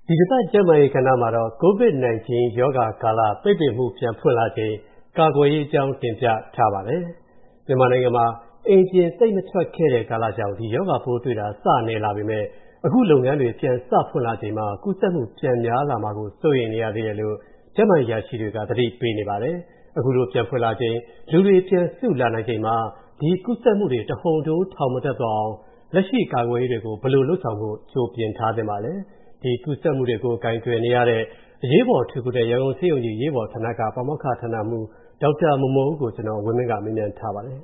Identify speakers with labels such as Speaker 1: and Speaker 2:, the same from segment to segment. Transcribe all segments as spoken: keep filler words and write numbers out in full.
Speaker 1: ဒီတစ်ပတ်ကျန်းမာရေးကဏ္ဍမှာတော့ ကိုဗစ်-၁၉ ရောဂါကာလပိတ်ပင်မှုပြန်ဖွင့်လာချိန်ကာကွယ်ရေးအကြောင်းတင်ပြထားပါတယ်။မြန်မာနိုင်ငံမှာအိမ်ပြင်သိပ်မထွက်ခဲ့တဲ့ကာလကြောင့်ဒီရောဂါပိုးတွေ့တာစနည်းလာပေမဲ့အခုလုပ်ငန်းတွေပြန်စဖွင့်လာချိန်မှာကူးစက်မှုပြန်များလာမှာကိုစိုးရိမ်နေရသေးတယ်လို့ကျန်းမာရေးရရှိတွေကသတိပေးနေပါတယ်။အခုလိုပြန်ဖွင့်လာချိန်လူတွေပြန်စုလာနိုင်ချိန်မှာဒီကူးစက်မှုတွေတဟုန်ထိုးထောင်မတက်သွားအောင်လက်ရှိကာကွယ်ရေးတွေကိုဘယ်လိုလုပ်ဆောင်ဖို့ကြိုပြင်ထားသင့်ပါလဲ။ဒီကူးစက်မှုတွေကိုဂိုင်တွယ်နေရတဲ့အရေးပေါ်ထူးတဲ့ရန်ကုန်ဆေးရုံကြီးရေးပေါ်ဌာနကပါမောက္ခဌာနမှူးဒေါက်တာမော်မော်ဦးကိုကျွန်တော်ဝင်းမင်းကမေးမြန်းထားပါတယ်။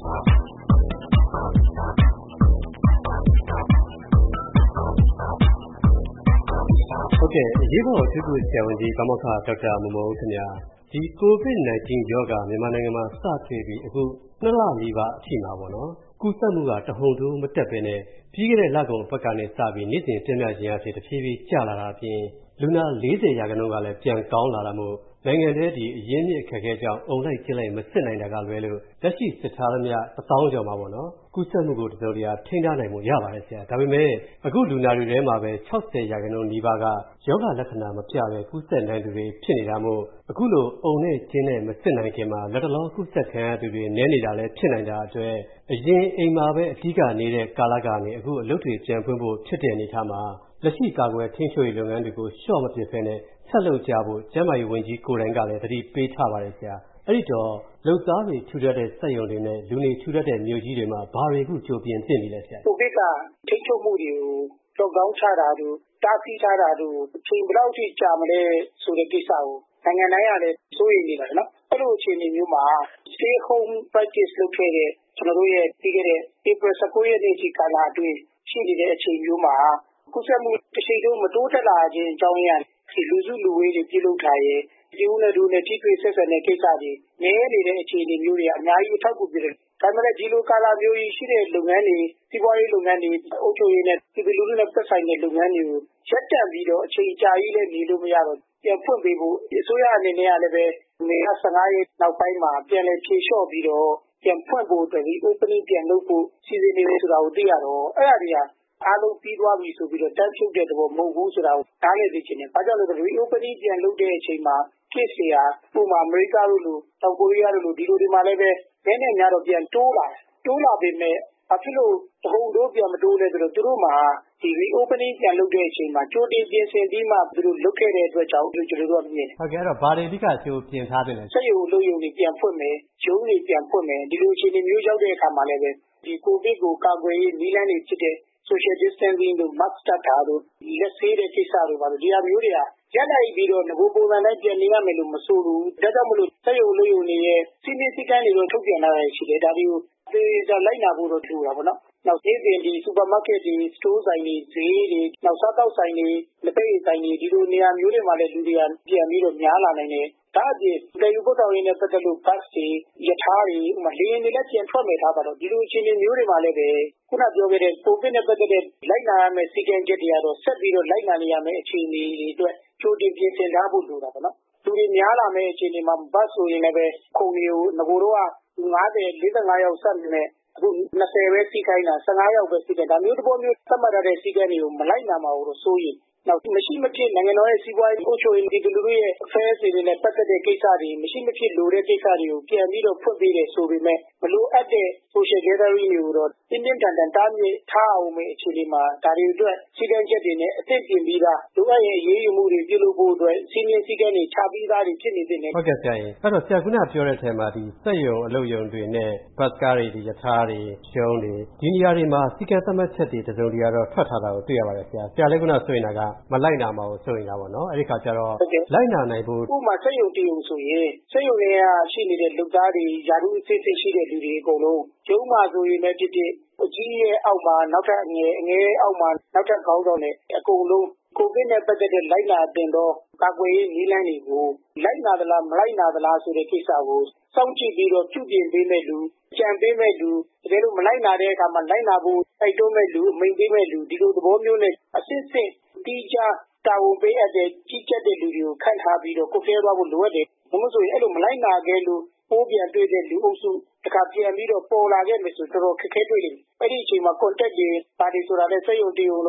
Speaker 1: ဟုတ်ကဲ့အရေးပေါ်ထူးထူးဆရာဝန်ကြီးပါမောက္ခဒေါက်တာမော်မော်ဦးခင်ဗျာဒီကိုဗစ်-၁၉ ရောဂါမြန်မာနိုင်ငံမှာစတွေ့ပြီးအခုနှစ်လနီးပါးအထိမှာပေါ့နော်ကူးစက်မှုကတဟုန်ထိုးမတက်ဘဲနဲ့ပြီးခဲ့တဲ့လကုန်ဘက်ကနေစပြီးနေ့စဉ်ပြင်းပြခြင်းအဖြစ်တဖြည်းဖြည်းကျလာတာအပြင်လူနာ၄၀ရာခိုင်နှုန်းကလည်းပြန်ကောင်းလာတာမို့နိုင်ငံထဲဒီအရင်းမြစ်အခက်အခဲကြောင့်အုံလိုက်ကျင်းလိုက်မစစ်နိုင်တာကလွဲလို့လက်ရှိစစ်ထားသမျှတစ်သောင်းကျော်မှာပေါ့နော်ကူးစက်မှုကိုတစုံတရာထိန်းထားနိုင်မှုရပါတယ်ဆရာဒါပေမဲ့အခုလူနာတွေထဲမှာပဲ၆၀ရာခိုင်နှုန်းနီးပါးကယောဂလက္ခဏာမပြဘဲကူးစက်နိုင်သူတွေဖြစ်နေတာမို့အခုလိုအုံနဲ့ကျင်းနဲ့မစစ်နိုင်ခင်မှာလက်တလောကူးစက်ခံရသူတွေနည်းနေတာလည်းဖြစ်နိုင်တာအတွက်အရင်အိမ်မှာပဲအဓိကနေတဲ့ကာလကနေအခုအလုပ်တွေပြန်ဖွင့်ဖို့ဖြစ်တဲ့အနေအထားမှာလက်ရှိကာကွယ်ထိန်းချုပ်ရေးလုပ်ငန်းတွေကိုလျှော့မပစ်ဘဲနဲ့ဆက်လုပ်ကြဖို့ကျန်းမာရေးဝန်ကြီးကိုယ်တိုင်ကလည်းသတိပေးထားပါတယ်ဆရာအဲ့ဒီတော့လုပ်သားတွေထူထပ်တဲ့စက်ရုံတွေနဲ့လူနေထူထပ်တဲ့မြို့ကြီးတွေမှာဘာတွေအခုကြိုပြင်သင့်ပြီလဲဆရာ
Speaker 2: ကိုဗစ်ကထိန်းချုပ်မှုတွေကိုလော့ဒေါင်းချတာတို့တားဆီးထားတာတို့အချိန်ဘယ်လောက်ထိကြာမလဲဆိုတဲ့ကိစ္စကိုနိုင်ငံတိုင်းကလည်းစိုးရိမ်နေပါတယ်နော်အဲ့လိုအခြေအနေမျိုးမှာ stay home practice လုပ်ခဲ့တဲ့ကျွန်တော်တို့ရဲ့ပြီးခဲ့တဲ့ April ၁၉ရက်နေ့ထိကာလအတွင်းရှိနေတဲ့အချိန်မျိုးမှာကူးစက်မှုတစ်ချိန်လုံးမတိုးတက်လာခြင်းအကြောင်းရင်းဒီလူစုလူဝေးတွေပြုလုပ်ထားရဲ့ဒီဦးနဲ့ဒူနဲ့ထိတွေ့ဆက်ဆံတဲ့ကိစ္စတွေနည်းနေတဲ့အခြေအနေမျိုးတွေအများကြီးအထောက်အကူပြုတယ်ဒါပေမဲ့ဒီလိုကာလမျိုးကြီးရှိတဲ့လုပ်ငန်းတွေစီးပွားရေးလုပ်ငန်းတွေအုပ်ချုပ်ရေးနဲ့ဒီလူလူနဲ့ပတ်ဆိုင်တဲ့လုပ်ငန်းတွေကိုရပ်တန့်ပြီးတော့အချိန်ကြာကြီးလည်းနေလို့မရတော့ပြန်ဖွင့်ပေးဖို့အစိုးရအနေနဲ့ကလည်းပဲမေလ၁၅ရက်နောက်ပိုင်းမှာပြန်လည်ဖြေလျှော့ပြီးတော့ပြန်ဖွင့်ဖို့အတွက်ဒီ opening ပြန်လုပ်ဖို့စီစဉ်နေတယ်ဆိုတာကိုသိရတော့အဲ့ဒါတွေကအားလုံးပြီးသွားပြီဆိုပြီးတော့တန်းဖြုတ်တဲ့သဘောမဟုတ်ဘူးဆိုတာကိုနားလည်သိချင်တယ်။ဘာကြောင့်လဲဆိုတော့ reopening ပြန်လုပ်တဲ့အချိန်မှာ case တွေဟာပုံမှန်အမေရိကတို့လိုတောင်ကိုရီးယားတို့လိုဒီလိုဒီမှာလည်းပဲနည်းနည်းများတော့ပြန်တိုးလာတယ်။တိုးလာပေမဲ့ဘာဖြစ်လို့တဟုန်ထိုးပြန်မတိုးလဲဆိုတော့သူတို့မှာဒီ reopening ပြန်လုပ်တဲ့အချိန်မှာကြိုတင်ပြင်ဆင်ပြီးမှသူတို့လုပ်ခဲ့တဲ့အတွက်ကြောင့်ကျွန်တော်တို့ကမြင်တယ်
Speaker 1: ။ဟုတ်ကဲ့အဲ့တော့ဘာတွေအဓိကကြိုပြင်ထားတယ်လဲ
Speaker 2: ။စက်ရုံလုပ်ရုံတွေပြန်ဖွင့်မယ်၊ရုံးတွေပြန်ဖွင့်မယ်ဒီလိုအခြေအနေမျိုးရောက်တဲ့အခါမှာလည်းပဲဒီကိုဗစ်ကိုကာကွယ်ရေးနည်းလမ်းတွေဖြစ်တဲ့social distancing တို့ mask တပ်တာတို့လက်ဆေးတဲ့ကိစ္စတို့ပါလို့ဒီဟာမျိုးတွေကရက်လိုက်ပြီးတော့ငကိုပုံစံတိုင်းပြန်နေရမယ်လို့မဆိုဘူးဒါကြောင့်မလို့စက်ရုံလုပ်ရုံတွေရဲ့စီမင်းစည်းကမ်းတွေတော့ထုတ်ပြန်လာရရှိတယ်ဒါတွေကိုသေချာလိုက်နာဖို့တော့လိုတာပေါ့နော်နောက်နေ့စဉ်ဒီ supermarket တွေ store ဆိုင်တွေဈေးတွေနောက်စားတောက်ဆိုင်တွေလက်ဖက်ရည်ဆိုင်တွေဒီလိုနေရာမျိုးတွေမှာလည်းလူတွေကပြန်ပြီးတော့များလာနိုင်တယ်ဒါအပြင်တည်ယူပို့ဆောင်ရေးနဲ့ပတ်သက်လို့ bus တွေရထားတွေဥပမာလေယာဉ်တွေလည်းပြန်ထွက်မယ်ထားပါတော့ဒီလိုအခြေအနေမျိုးတွေမှာလည်းပဲခုနပြောခဲ့တဲ့ကိုဗစ်နဲ့ပတ်သက်တဲ့လိုက်နာရမယ့်စည်းကမ်းချက်တွေကတော့ဆက်ပြီးတော့လိုက်နာနေရမယ့်အခြေအနေတွေအတွက်ကြိုတင်ပြင်ဆင်ထားဖို့လိုတာပေါ့နော်လူတွေများလာမယ့်အခြေအနေမှာ bus ဆိုရင်လည်းပဲခုံတွေကိုငကိုတော့က၅၀ ၄၅ယောက်ဆက်နေအခု၂၀ပဲစီးခိုင်းတာ၁၅ယောက်ပဲစီးတယ်ဒါမျိုးတစ်ပေါ်မျိုးသတ်မှတ်ရတဲ့စီးကမ်းတွေကိုမလိုက်နာမှာလို့ဆိုရင်နောက်မရှိမဖြစ်နိုင်ငံတော်ရဲ့စီးပွားရေးအုပ်ချုပ်ရေးဒီလူလူရဲ့ affairs တွေနဲ့ပတ်သက်တဲ့ကိစ္စတွေမရှိမဖြစ်လိုတဲ့ကိစ္စတွေကိုပြန်ပြီးတော့ဖွင့်ပေးတယ်ဆိုပေမဲ့မလိုအပ်တဲ့ social gathering တွေကိုတော့တင်းတင်းတန်တန်တားမြစ်ထားအောင်မယ့်အခြေအနေမှာဒါတွေအတွက်စီကံချက်တွေနဲ့အသင့်ပြင်ပြီးသားလိုအပ်ရင်အရေးယူမှုတွေပြုလုပ်ဖို့အတွက်စီမင်းစည်းကမ်းတွေချပြီးသားတွေဖြစ်နေတဲ့
Speaker 1: ဟုတ်ကဲ့ဆရာကြီးအဲ့တော့ဆရာကခုနပြောတဲ့အထက်မှာဒီစက်ရုံအလုပ်ရုံတွေနဲ့ bus ကားတွေဒီရထားတွေရှုံးတွေဒီနေရာတွေမှာစီကံသတ်မှတ်ချက်တွေတစုံတရာတော့ထွက်ထားတာကိုတွေ့ရပါတယ်ဆရာဆရာလည်းခုနဆိုရင်ကမလိုက်နာမှာကိုဆိုရင်တာပေါ့နော်အဲ့ဒီခါကျတော့လိုက်နာနိုင်ဖို့
Speaker 2: ဥပမာစက်ရုံတရုံဆိုရင်စက်ရုံတွေကရှိနေတဲ့လုပ်သားတွေယာရုအစစ်စစ်ရှိတဲ့လူတွေအကုန်လုံးကျုံးမှာဆိုရင်လည်းဖြစ်ဖြစ်အကြီးရဲ့အောက်မှာနောက်ထပ်အငယ်အငယ်အောက်မှာနောက်ထပ်ခေါင်းဆောင်တွေအကုန်လုံးကိုဗစ်နဲ့ပတ်သက်တဲ့လိုက်နာတင်တော့ကာကွယ်ရေးနည်းလမ်းတွေကိုလိုက်နာသလားမလိုက်နာသလားဆိုတဲ့ကိစ္စကိုစောင့်ကြည့်ပြီးတော့ပြုပြင်ပေးမဲ့လူကြံပေးမဲ့လူတကယ်လို့မလိုက်နာတဲ့အခါမှာလိုက်နာဖို့တိုက်တွန်းမဲ့လူအမိန့်ပေးမဲ့လူဒီလိုသဘောမျိုးနဲ့အစစ်စစ်တီးခြားတာဝန်ပေးအပ်တဲ့ကြီးကြပ်တဲ့လူတွေကိုခန့်ထားပြီးတော့ကိုယ်ဖဲသွားဖို့လိုအပ်တယ်။ဘာလို့ဆိုရင်အဲ့လိုမလိုက်နာခဲ့လို့ပိုးပြန်တွေ့တဲ့လူအုပ်စုတခါပြန်ပြီးတော့ပေါ်လာခဲ့မယ်ဆိုတော့ခက်ခဲတွေ့လိမ့်မယ်။အဲ့ဒီအချိန်မှာ contact တွေပါတီဆိုတာလည်းစက်ရုံတရုံလုံးက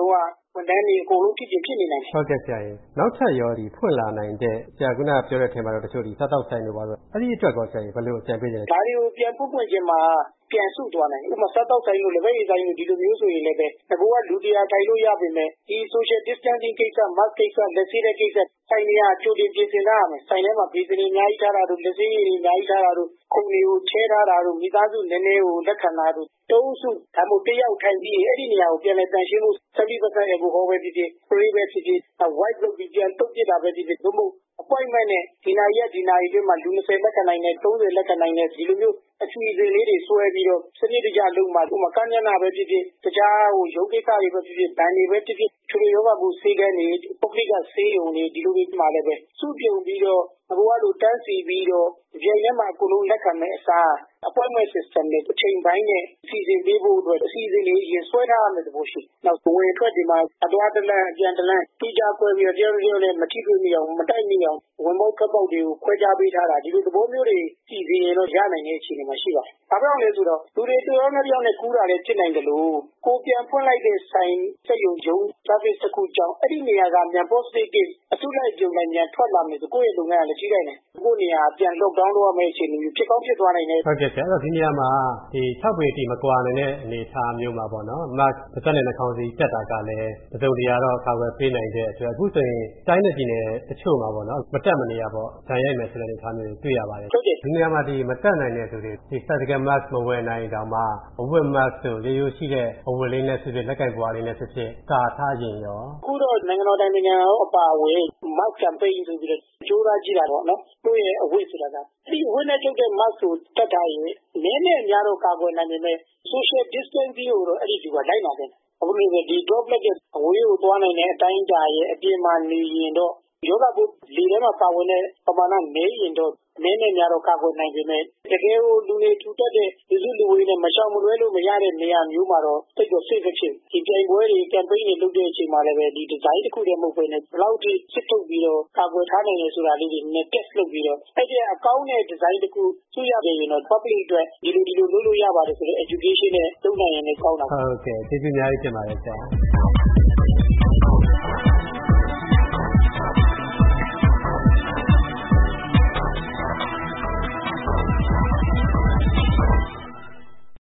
Speaker 2: ဝန်ထမ်းတွေအကုန်လုံးဖြစ်ဖြစ်ဖြစ်နေနိုင်တယ်
Speaker 1: ဟုတ်ကဲ့ဆရာကြီးနောက်ထပ်ရောဒီဖွင့်လာနိုင်တဲ့ဆရာကပြောတဲ့ထဲမှာတော့တချို့ဒီစားတောက်ဆိုင်တွေပါတော့အဲ့ဒီအတွက်ကောဆရာကြီးဘယ်လိုအကြံပေးလဲ
Speaker 2: ဒါတွေကိုပြန်ဖွင့်ဖွင့်ခြင်းမှာပြန်စုသွားနိုင်ဥပမာစားတောက်ဆိုင်လို့လည်းပဲဆိုင်လို့ဒီလိုမျိုးဆိုရင်လည်းပဲတဘောကလူတရားထိုင်လို့ရပါမယ်ဒီ social distancing ကိစ္စ mask ကိစ္စလက်ဆေးတဲ့ကိစ္စဆိုင်တွေကကြိုတင်ပြင်ဆင်ထားရမယ်ဆိုင်ထဲမှာပြည်စင်အများကြီးထားတာတို့လက်ဆေးရည်အများကြီးထားတာတို့ခုံတွေကိုချဲထားတာတို့မိသားစုနည်းနည်းကိုလက်ခံတာတို့တုံးစုဒါမှမဟုတ်တယောက်ထိုင်ပြီးအဲ့ဒီနေရာကိုပြန်လည်တန်ရှင်းမှု seventy percent ရဲ့ကိုဟောပဲဖြစ်ဖြစ် spray ပဲဖြစ်ဖြစ် white လုပ်ပြီးပြန်တုတ်ပြတာပဲဖြစ်ဖြစ်သို့မဟုတ် appointment နဲ့ဒီနာရီရက်ဒီနာရီအတွင်းမှာလူtwentyလက်ခံနိုင်တယ်thirtyလက်ခံနိုင်တယ်ဒီလိုမျိုးအစီအစဉ်လေးတွေဆွဲပြီးတော့စနစ်တကျလုပ်မှဥပမာကညနာပဲဖြစ်ဖြစ်တခြားဟိုရုပ်ကိစ္စတွေပဲဖြစ်ဖြစ်ဗန်တွေပဲဖြစ်ဖြစ်ချွေရောဂါကိုစေးကန်းနေပုဂ္ဂလိကစေးရုံတွေဒီလိုမျိုးမှလည်းပဲစုပြုံပြီးတော့ဘဝလိုတန်းစီပြီးတော့ကြိမ်ထဲမှာအကုန်လုံးလက်ခံမဲ့အစား appointment system နဲ့အချိန်ပိုင်းနဲ့စီစဉ်ပေးဖို့အတွက်အစီအစဉ်လေးရင်ဆွဲထားရမယ်တဘောရှိနောက်ဝင်ထွက်ဒီမှာအသွားတလန့်အပြန်တလန့်တိကျကွဲပြီးတော့တရားရုံးလည်းမထိတွေ့မိအောင်မတိုက်မိအောင်ဝင်မောက်ကပေါက်တွေကိုခွဲခြားပေးထားတာဒီလိုသဘောမျိုးတွေစီစဉ်ရင်တော့ရနိုင်တဲ့အခြေအနေမှာရှိပါတယ်။ဘာကြောင့်လဲဆိုတော့လူတွေတယောက်နဲ့တယောက်နဲ့ကူးတာလည်းဖြစ်နိုင်တယ်လို့ကိုပြန်ဖွင့်လိုက်တဲ့ဆိုင်စက်ရုံဂျုံ service တစ်ခုကြောင့်အဲ့ဒီနေရာကမြန် positive case အစုလိုက်ကြုံလိုက်မြန်ထွက်လာမယ်ဆိုကိုယ့်ရဲ့လုပ်ငန်းကလည်းကြီးနိုင်တယ်။ကိုယ့်နေရာပြန် lockdown လုပ်ရမယ့်အခြေအနေမျိုးဖြစ်ကောင်းဖြစ်သွားနိုင်တယ်
Speaker 1: ။ဟုတ်ကဲ့ဆရာအဲ့တော့ဒီနေရာမှာဒီ၆ပေတိမကွာနိုင်တဲ့အနေအထားမျိုးမှာပေါ့နော် mask တစ်သက်နဲ့နှာခေါင်းစည်းတက်တာကလည်းတစုံတရာတော့ကာကွယ်ပေးနိုင်တဲ့အတွက်အခုဆိုရင်တိုင်းနယ်ပြည်နယ်တချို့မှာပေါ့နော်မတက်မနေရပေါ့ဇာတ်ရိုက်မယ်ဆိုတဲ့အနေအထားမျိုးတွေ့ရပါတယ်ဒီနေရာမှာဒီမတက်နိုင်တဲ့သူတွေဒီ surgical mask မဝယ်နိုင်တောင်မှအဝတ် mask ဆိုရိုးရိုးရှိတဲ့အဝတ်လေးနဲ့ဖြစ်ဖြစ်လက်ကိုက်ပွားလေးနဲ့ဖြစ်ဖြစ်ကာထားရင်ရော
Speaker 2: အခုတော့နိုင်ငံတော်တိုင်းနိုင်ငံရောအပါအဝင် mask campaign ဆိုပြီးတော့ကြိုးစားကြည့်တာပေါ့နော်တို့ရဲ့အဝတ်ဆိုတာကဒီအဝတ်နဲ့ထုတ်တဲ့ mask ကိုတက်ထားရင်နည်းနည်းအများတော့ကာကွယ်နိုင်ပေမဲ့ social distancing ကိုတော့အဲ့ဒီသူကလိုက်လာတယ်အခုလိုဒီ droplet ရဲ့အဝေးကိုသွားနိုင်တဲ့အတိုင်းအတာရဲ့အပြင်မှာနေရင်တော့ယောဂဘုလေထဲမှာပါဝင်တဲ့ပမာဏနည်းရင်တော့နည်းနည်းများတော့ကာကွယ်နိုင်ပေမဲ့တကယ်ကိုလူတွေထူတက်တဲ့လူစုလူဝေးနဲ့မရှောင်မလွဲလို့မရတဲ့နေရာမျိုးမှာတော့တိတ်တော့ safe ဖြစ်ဒီပြိုင်ပွဲတွေ campaign တွေလုပ်တဲ့အချိန်မှာလည်းပဲဒီ design တစ်ခုတည်းမဟုတ်ဘဲနဲ့ဘယ်လောက်ထိစစ်ထုတ်ပြီးတော့ကာကွယ်ထားနိုင်လဲဆိုတာလေးတွေနည်း test လုပ်ပြီးတော့အဲ့ဒီအကောင်းတဲ့ design တစ်ခုသူရခဲ့ရင်တော့ public အတွက်ဒီလိုဒီလိုလုပ်လို့ရပါတယ်ဆိုတဲ့ education နဲ့လုပ်နိုင်ရင်လည်းကောင်းတာ
Speaker 1: ဟုတ်ကဲ့ကျေးဇူးအများကြီးတင်ပါတယ်ဆရာ